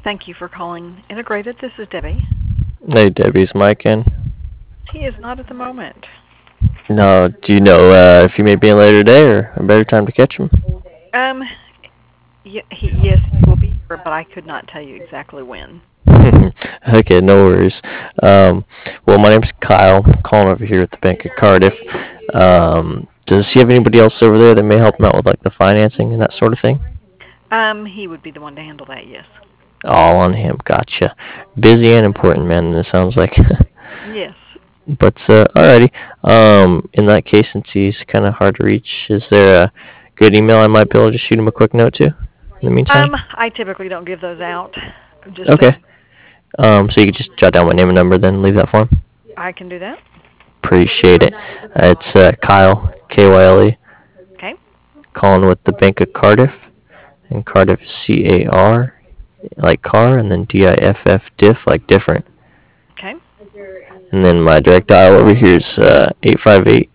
Thank you for calling Integrated. This is Debbie. Hey, Debbie's Mike in. He is not at the moment. No, do you know if he may be in later today or a better time to catch him? Um, yes, he will be here, but I could not tell you exactly when. Okay, no worries. Um, well, my name's Kyle. I'm calling over here at the Bank of Cardiff. Does he have anybody else over there that may help him out with like the financing and that sort of thing? He would be the one to handle that. Yes. All on him. Gotcha. Busy and important man. It sounds like. Yes. But alrighty. In that case, since he's kind of hard to reach, is there a good email I might be able to just shoot him a quick note to? In the meantime. I typically don't give those out. Just Okay. So you could just jot down my name and number, then leave that for him. I can do that. Appreciate it. It's Kyle, Kyle, Okay. calling with the Bank of Cardiff, and Cardiff is CAR, like car, and then DIFF, diff, like different. Okay. And then my direct dial over here is 858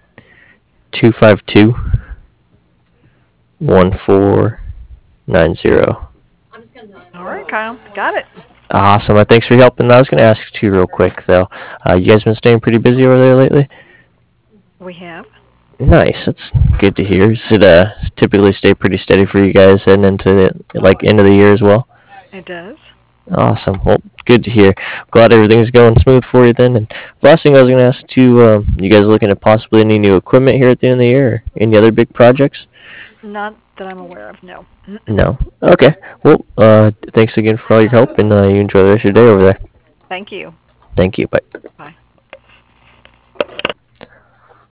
252 1490. All right, Kyle. Got it. Awesome. Thanks for your help. And I was going to ask you real quick, though. You guys been staying pretty busy over there lately? We have. Nice. That's good to hear. Does it typically stay pretty steady for you guys heading into the end of the year as well? It does. Awesome. Well, good to hear. Glad everything's going smooth for you then. And last thing I was going to ask too, you guys looking at possibly any new equipment here at the end of the year, or any other big projects? Not that I'm aware of. No. No. Okay. Well, thanks again for all your help, and you enjoy the rest of your day over there. Thank you. Thank you. Bye. Bye.